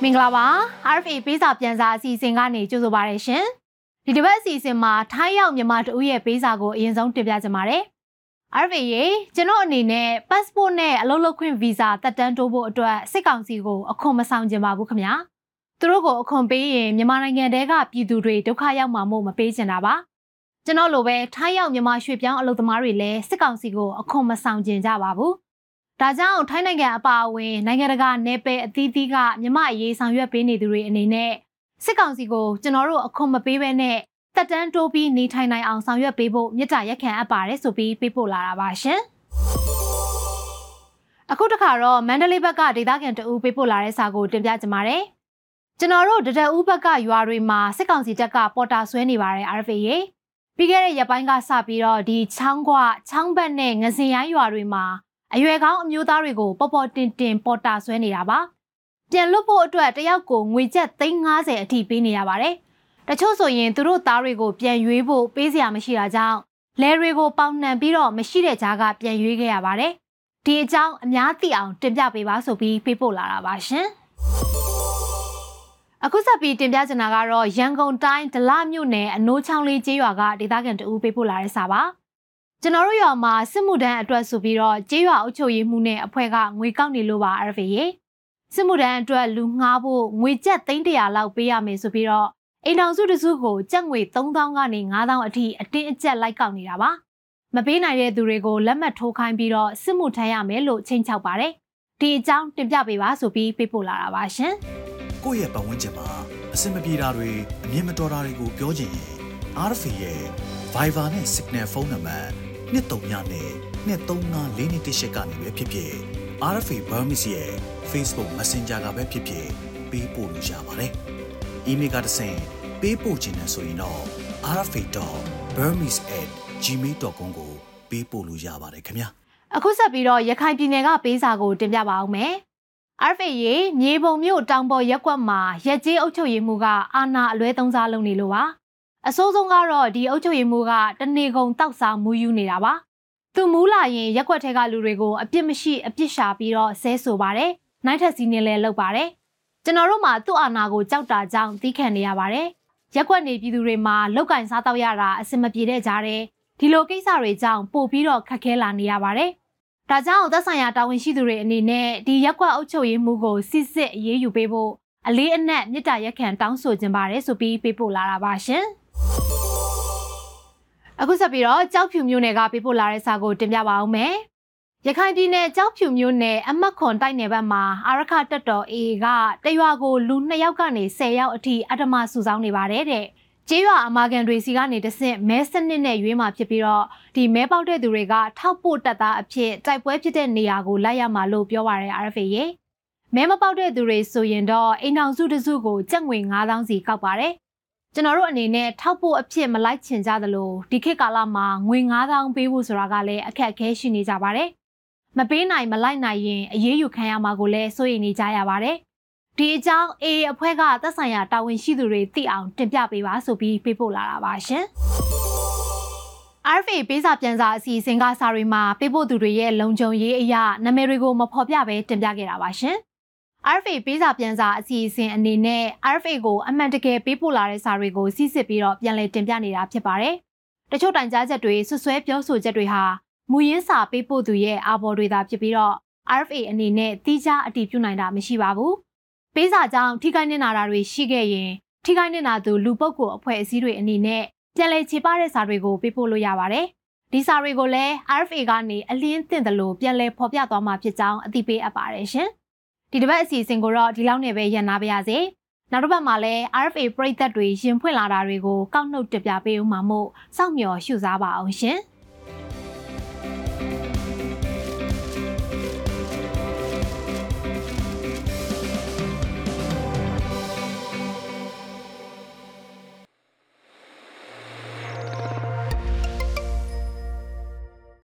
မင်္ဂလာပါ RFA ပေးစာပြန်စာအစီအစဉ်ကနေကြိုဆိုပါရရှင်ဒီတစ်ပတ်အစီအစဉ်မှာထိုင်းရောက်မြန်မာတဦးရဲ့ပေးစာကိုအရင်ဆုံးတင်ပြချင်ပါတယ် RFA ရေကျွန်တော်အနေနဲ့ passport နဲ့အလုပ်လုပ်ခွင့် visa တက်တန်းတိုးဖို့အတွက်စစ်ကောင်စီကိုအခွန်မဆောင်ချင်ပါဘူးခင်ဗျာသူတို့ကိုအခွန်ပေးရင်မြန်မာနိုင်ငံတဲကပြည်သူတွေဒုက္ခရောက်မှာမို့မပေးချင်တာပါကျွန်တော်လိုပဲထိုင်းရောက်မြန်မာရွှေ့ပြောင်းအလုပ်သမားတွေလည်းစစ်ကောင်စီကိုအခွန်မဆောင်ချင်ကြပါဘူးဒါကြောင့်ထိုင်းနိုင်ငံအပါအဝင်နိုင်ငံတကာနယ်ပယ်အသီးသီးကမြန်မာအရေးဆောင်ရွက်ပေးနေသူတွေအနေနဲ့စစ်ကောင်စီကိုကျွန်တော်တို့အခွန်မပေးဘဲနဲ့တက်တန်းတိုးပြီးနေထိုင်နိုင်အောင်ဆောင်ရွက်ပေးဖို့မြစ်တာရက်ခံအပ်ပါတယ်ဆိုပြီးပေးပို့လာတာပါရှင်အခုတခါတော့မန္တလေးဘက်ကဒေသခံတအူးပေးပို့လာတဲ့စာကိုတင်ပြချင်ပါတယ်ကျွန်တော်တို့တတအူးဘက်ကရွာတွေမှာစစ်ကောင်စီတပ်ကပေါ်တာဆွဲနေပါတယ် RFA ရေပြီးခဲ့တဲ့ရက်ပိုင်းကစပြီးတော့ဒီချောင်းကွချောင်းဘက်နဲ့ငစင်ရိုင်းရွာတွေမှာအရွယ်ကောင်းအမျိုးသားတွေကိုပေါ်ပေါ်တင်တင်ပေါ်တာဆွဲနေတာပါပြန်လွတ်ဖို့အတွက်တယောက်ကိုငွေကျပ်350အထိပေးနေရပါတယ်တချို့ဆိုရင်သူတို့သားတွေကိုပြန်ရွေးဖို့ပေးစရာမရှိတာကြောင့်လဲတွေကိုပေါင်နှံပြီးတော့မရှိတဲ့ကြားကပြန်ရွေးခဲ့ရပါတယ်ဒီအကြောင်းအများသိအောင်တင်ပြပေးပါဆိုပြီးပေးပို့လာတာပါရှင်အခုဆက်ပြီးတင်ပြချင်တာကတော့ရန်ကုန်တိုင်းဒလမြို့နယ်အနိုးချောင်းလေးကျေးရွာကဒေသခံတဦးပေးပို့လာတဲ့စာပါကျွန်တော်တို့ရွာမှာစစ်မှုထမ်းအတွက်ဆိုပြီးတော့ကျေးရွာအုပ်ချုပ်ရေးမှူးနဲ့အဖွဲ့ကငွေကောက်နေလို့ပါ RFA ရေစစ်မှုထမ်းအတွက်လူငှားဖို့ငွေကျပ်300လောက်ပေးရမယ်ဆိုပြီးတော့အိမ်တော်စုတစုကိုကျပ်ငွေ3000ကနေ9000အထိအတင်းအကျပ်လိုက်ကောက်နေတာပါမပေးနိုင်တဲ့သူတွေကိုလက်မှတ်ထိုးခိုင်းပြီးတော့စစ်မှုထမ်းရမယ်လို့ချိန်ချောက်ပါတယ်ဒီအကြောင်းတင်ပြပေးပါဆိုပြီးပေးပို့လာတာပါရှင်ကိုယ့်ရဲ့ပတ်ဝန်းကျင်မှာအဆင်မပြေတာတွေအမြင်မတော်တာတွေကိုပြောချင်ရင် RFA ရဲ့ Viber နဲ့ Signal ဖုန်းနံပါတ်23နဲ့2354218ကနေပဲဖြစ်ဖြစ် RFA Burmese ရဲ့ Facebook Messenger ကပဲဖြစ်ဖြစ်ပေးပို့လို့ရပါတယ်။ email ကတဆင့်ပေးပို့ခြင်းနဲ့ဆိုရင်တော့ rfa.burmese@gmail.com ကိုပေးပို့လို့ရပါတယ်ခင်ဗျာ။အခုဆက်ပြီးတော့ရခိုင်ပြည်နယ်ကပေးစာကိုတင်ပြပါအောင်မယ်။ RFA ရေမြေပုံမြို့တောင်ပေါ်ရက်ကွက်မှာရက်ကျေးအုပ်ချုပ်ရေးမှူးကအာဏာအလွဲသုံးစားလုပ်နေလို့ပါ။အစိုးဆုံးကတော့ဒီအုပ်ချုပ်ရေးမှူးကတနေကုန်တောက်စားမူးယူနေတာပါ။သူမူးလာရင်ရက်ွက်ထဲကလူတွေကိုအပြစ်မရှိအပြစ်ရှာပြီးတော့ဆဲဆိုပါတယ်။နိုင်ထက်စီနေလဲလုပ်ပါတယ်။ကျွန်တော်တို့မှာသူ့အာဏာကိုကြောက်တာကြောင့်သီးခံနေရပါတယ်။ရက်ွက်နေပြည်သူတွေမှာလောက်ကင်စားတော့ရတာအစင်မပြေတဲ့ကြားတဲ့ဒီလိုကိစ္စတွေကြောင့်ပို့ပြီးတော့ခက်ခဲလာနေရပါတယ်။ဒါကြောင့်သက်ဆိုင်ရာတာဝန်ရှိသူတွေအနေနဲ့ဒီရက်ွက်အုပ်ချုပ်ရေးမှုကိုစစ်စစ်အရေးယူပေးဖို့အလေးအနက်မြစ်တာရက်ခံတောင်းဆိုခြင်းပါတယ်ဆိုပြီးပေးပို့လာတာပါရှင်။အခုဆက်ပြီးတော့ကြောက်ဖြူမျိုးနယ်ကပေးပို့လာတဲ့စာကိုတင်ပြပါအောင်မယ်။ရခိုင်ပြည်နယ်ကြောက်ဖြူမျိုးနယ်အမှတ်ခွန်တိုက်နယ်ဘက်မှာအာရခတပ်တော် AA ကတရွာကိုလူ2ယောက်ကနေ10ယောက်အထိအဓမ္မစုဆောင်းနေပါတယ်တဲ့။ကျေးရွာအမာခံတွေစီကနေတဆင့်မဲစနစ်နဲ့ရွေးမှာဖြစ်ပြီးတော့ဒီမဲပေါက်တဲ့သူတွေကထောက်ပို့တပ်သားအဖြစ်တိုက်ပွဲဖြစ်တဲ့နေရာကိုလိုက်ရမှာလို့ပြောပါရတဲ့ RFA ရေ။မဲမပေါက်တဲ့သူတွေဆိုရင်တော့အိမ်အောင်စုတစုကိုကျပ်ငွေ9000စီကောက်ပါတယ်။ကျွန်တော်တို့အနေနဲ့ထောက်ဖို့အဖြစ်မလိုက်ချင်ကြသလိုဒီခေတ်ကာလမှာငွေ9000ပေးဖို့ဆိုတာကလည်းအခက်အခဲရှိနေကြပါတယ်။မပေးနိုင်မလိုက်နိုင်ရင်အရေးယူခံရမှာကိုလည်းစိုးရိမ်နေကြရပါတယ်။ဒီအကြောင်း AA အဖွဲ့ကသက်ဆိုင်ရာတာဝန်ရှိသူတွေသိအောင်တင်ပြပေးပါဆိုပြီးပေးပို့လာတာပါရှင်။ RFA ပေးစာပြန်စာအစီအစဉ်ကစာတွေမှာပေးပို့သူတွေရဲ့လုံခြုံရေးအရာနာမည်တွေကိုမဖော်ပြဘဲတင်ပြခဲ့တာပါရှင်။ RFA ပေးစာပြန်စာအစီအစဉ်အနေနဲ့ RFA ကိုအမှန်တကယ်ပေးပို့လာတဲ့စာတွေကိုစစ်စစ်ပြီးတော့ပြန်လည်တင်ပြနေတာဖြစ်ပါတယ်။တချို့တိုင်ကြားချက်တွေဆွဆွဲပြောဆိုချက်တွေဟာမူရင်းစာပေးပို့သူရဲ့အာဘော်တွေသာဖြစ်ပြီးတော့ RFA အနေနဲ့တိကျအတည်ပြုနိုင်တာမရှိပါဘူး။ပေးစာကြောင့်ထိခိုက်နစ်နာတာတွေရှိခဲ့ရင်ထိခိုက်နစ်နာသူလူပုဂ္ဂိုလ်အဖွဲ့အစည်းတွေအနေနဲ့ပြန်လည်ခြေပတဲ့စာတွေကိုပေးပို့လို့ရပါတယ်။ဒီစာတွေကိုလည်း RFA ကနေအလင်းသင့်တယ်လို့ပြန်လည်ဖော်ပြသွားမှာဖြစ်ကြောင်းအသိပေးအပ်ပါတယ်ရှင်။ဒီတစ်ပတ်အစီအစဉ်ကိုတော့ဒီလောက်နဲ့ပဲရပ်နာပါရစေ။နောက်တစ်ပတ်မှာလည်း RFA ပရိသတ်တွေရင်ဖွင့်လာတာတွေကိုကောက်နှုတ်တင်ပြပေးဦးမှာမို့စောင့်မျှော်ရှုစားပါအောင်ရှင်။